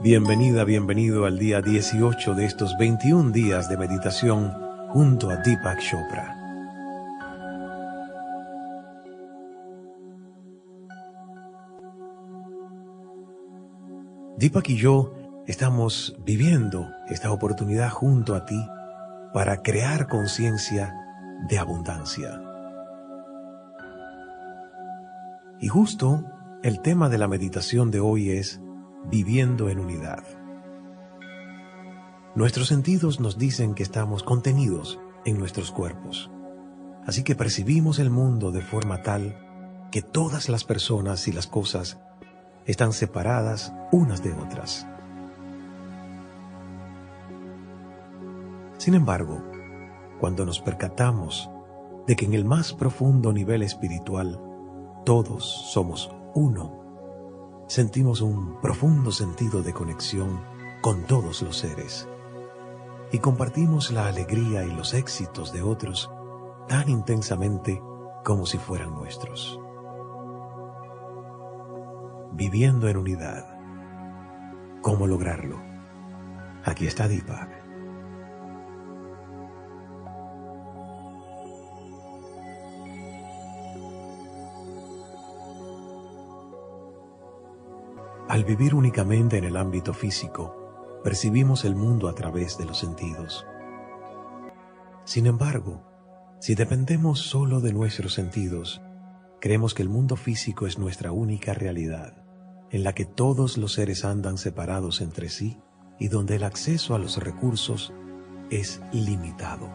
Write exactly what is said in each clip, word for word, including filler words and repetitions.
Bienvenida, bienvenido al día dieciocho de estos veintiún días de meditación junto a Deepak Chopra. Deepak y yo estamos viviendo esta oportunidad junto a ti para crear conciencia de abundancia. Y justo el tema de la meditación de hoy es viviendo en unidad. Nuestros sentidos nos dicen que estamos contenidos en nuestros cuerpos, así que percibimos el mundo de forma tal que todas las personas y las cosas están separadas unas de otras. Sin embargo, cuando nos percatamos de que en el más profundo nivel espiritual todos somos uno, sentimos un profundo sentido de conexión con todos los seres y compartimos la alegría y los éxitos de otros tan intensamente como si fueran nuestros. Viviendo en unidad. ¿Cómo lograrlo? Aquí está Deepak. Al vivir únicamente en el ámbito físico, percibimos el mundo a través de los sentidos. Sin embargo, si dependemos solo de nuestros sentidos, creemos que el mundo físico es nuestra única realidad, en la que todos los seres andan separados entre sí y donde el acceso a los recursos es limitado.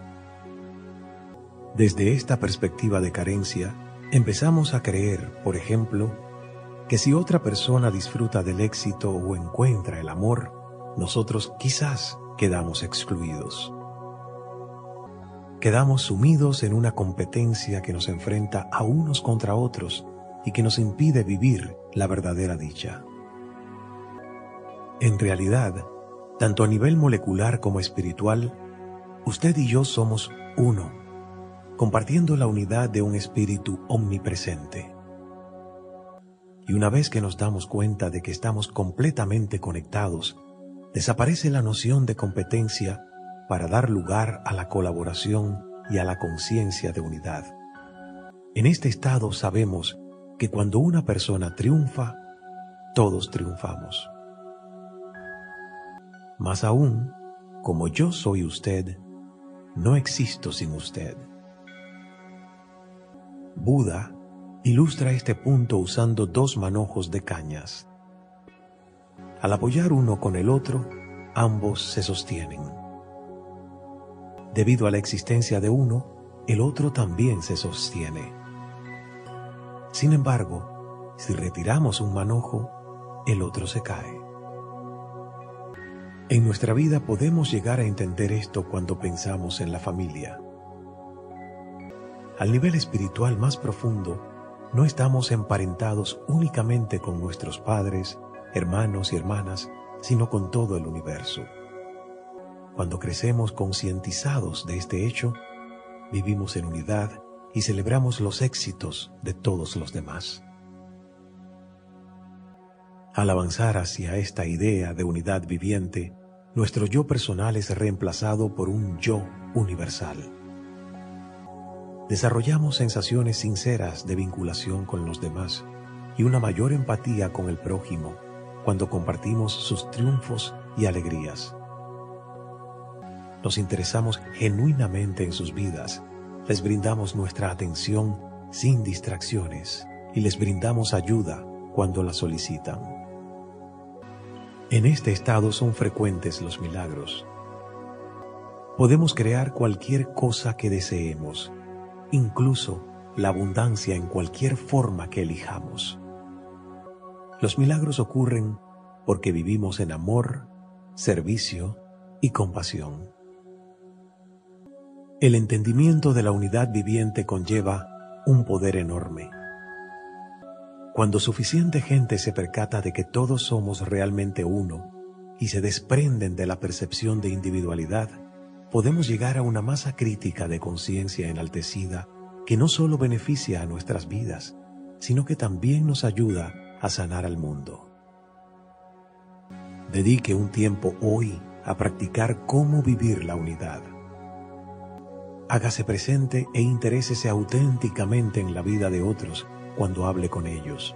Desde esta perspectiva de carencia, empezamos a creer, por ejemplo, que si otra persona disfruta del éxito o encuentra el amor, nosotros quizás quedamos excluidos. Quedamos sumidos en una competencia que nos enfrenta a unos contra otros y que nos impide vivir la verdadera dicha. En realidad, tanto a nivel molecular como espiritual, usted y yo somos uno, compartiendo la unidad de un espíritu omnipresente. Y una vez que nos damos cuenta de que estamos completamente conectados, desaparece la noción de competencia para dar lugar a la colaboración y a la conciencia de unidad. En este estado sabemos que cuando una persona triunfa, todos triunfamos. Más aún, como yo soy usted, no existo sin usted. Buda ilustra este punto usando dos manojos de cañas. Al apoyar uno con el otro, ambos se sostienen. Debido a la existencia de uno, el otro también se sostiene. Sin embargo, si retiramos un manojo, el otro se cae. En nuestra vida podemos llegar a entender esto cuando pensamos en la familia. Al nivel espiritual más profundo, no estamos emparentados únicamente con nuestros padres, hermanos y hermanas, sino con todo el universo. Cuando crecemos concientizados de este hecho, vivimos en unidad y celebramos los éxitos de todos los demás. Al avanzar hacia esta idea de unidad viviente, nuestro yo personal es reemplazado por un yo universal. Desarrollamos sensaciones sinceras de vinculación con los demás y una mayor empatía con el prójimo cuando compartimos sus triunfos y alegrías. Nos interesamos genuinamente en sus vidas, les brindamos nuestra atención sin distracciones y les brindamos ayuda cuando la solicitan. En este estado son frecuentes los milagros. Podemos crear cualquier cosa que deseemos, incluso la abundancia en cualquier forma que elijamos. Los milagros ocurren porque vivimos en amor, servicio y compasión. El entendimiento de la unidad viviente conlleva un poder enorme. Cuando suficiente gente se percata de que todos somos realmente uno y se desprenden de la percepción de individualidad, podemos llegar a una masa crítica de conciencia enaltecida que no solo beneficia a nuestras vidas, sino que también nos ayuda a sanar al mundo. Dedique un tiempo hoy a practicar cómo vivir la unidad. Hágase presente e interésese auténticamente en la vida de otros cuando hable con ellos.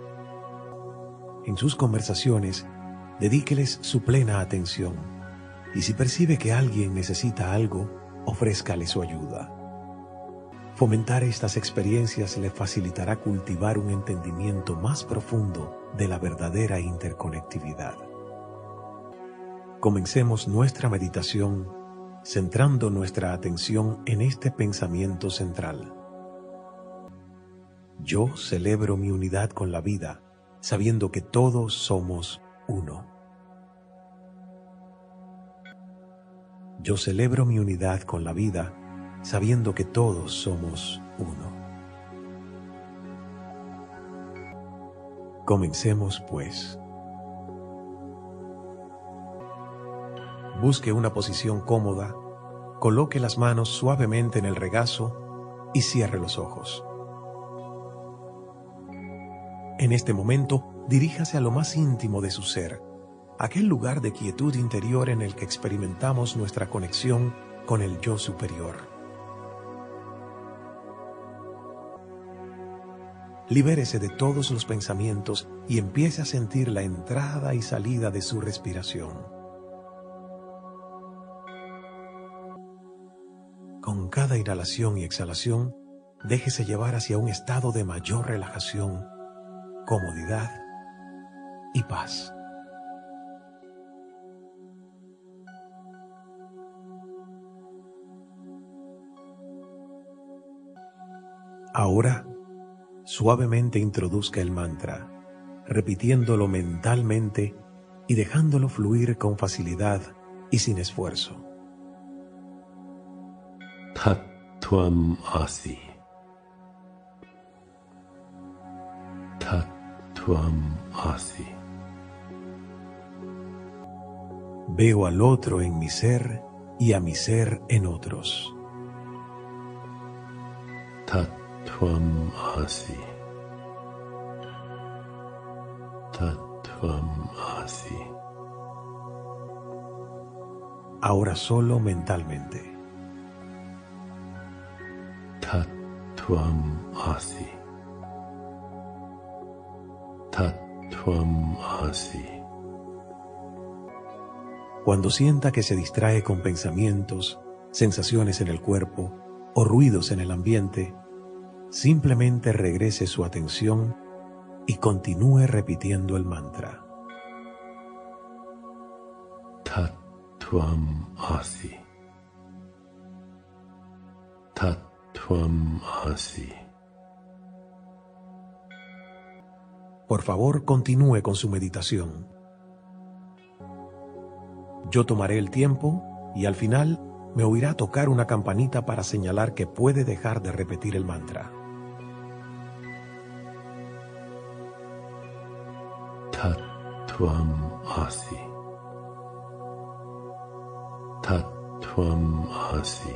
En sus conversaciones, dedíqueles su plena atención y si percibe que alguien necesita algo, ofrézcale su ayuda. Fomentar estas experiencias le facilitará cultivar un entendimiento más profundo de la verdadera interconectividad. Comencemos nuestra meditación centrando nuestra atención en este pensamiento central. Yo celebro mi unidad con la vida, sabiendo que todos somos uno. Yo celebro mi unidad con la vida, sabiendo que todos somos uno. Comencemos, pues. Busque una posición cómoda, coloque las manos suavemente en el regazo y cierre los ojos. En este momento, diríjase a lo más íntimo de su ser, aquel lugar de quietud interior en el que experimentamos nuestra conexión con el yo superior. Libérese de todos los pensamientos y empiece a sentir la entrada y salida de su respiración. Con cada inhalación y exhalación, déjese llevar hacia un estado de mayor relajación, comodidad y paz. Ahora, suavemente introduzca el mantra, repitiéndolo mentalmente y dejándolo fluir con facilidad y sin esfuerzo. Tat Tvam Asi. Tat Tvam Asi. Veo al otro en mi ser y a mi ser en otros. Tat Tvam Asi. Tat Tvam Asi. Ahora solo mentalmente. Tat Tvam Asi. Tat Tvam Asi. Cuando sienta que se distrae con pensamientos, sensaciones en el cuerpo o ruidos en el ambiente, simplemente regrese su atención y continúe repitiendo el mantra. Tat Tvam Asi. Tat Tvam Asi. Por favor, continúe con su meditación. Yo tomaré el tiempo y al final me oirá tocar una campanita para señalar que puede dejar de repetir el mantra. Tat Tvam Asi. Tat Tvam Asi.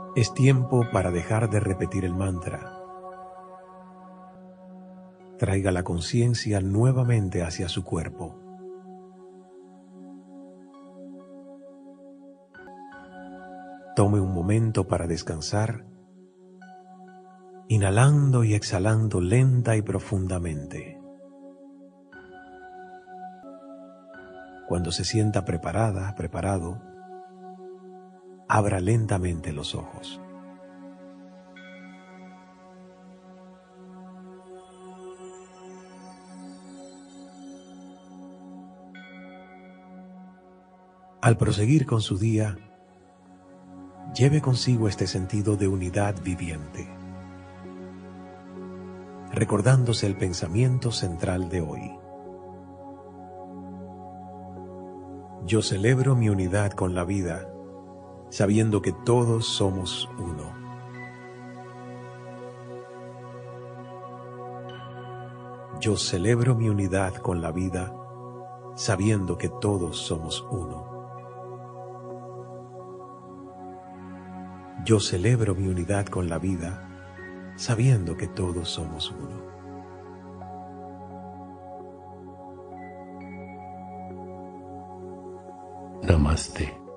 Es tiempo para dejar de repetir el mantra. Traiga la conciencia nuevamente hacia su cuerpo. Tome un momento para descansar, inhalando y exhalando lenta y profundamente. Cuando se sienta preparada, preparado, abra lentamente los ojos. Al proseguir con su día, lleve consigo este sentido de unidad viviente, recordándose el pensamiento central de hoy. Yo celebro mi unidad con la vida, sabiendo que todos somos uno. Yo celebro mi unidad con la vida, sabiendo que todos somos uno. Yo celebro mi unidad con la vida, sabiendo que todos somos uno. Namaste.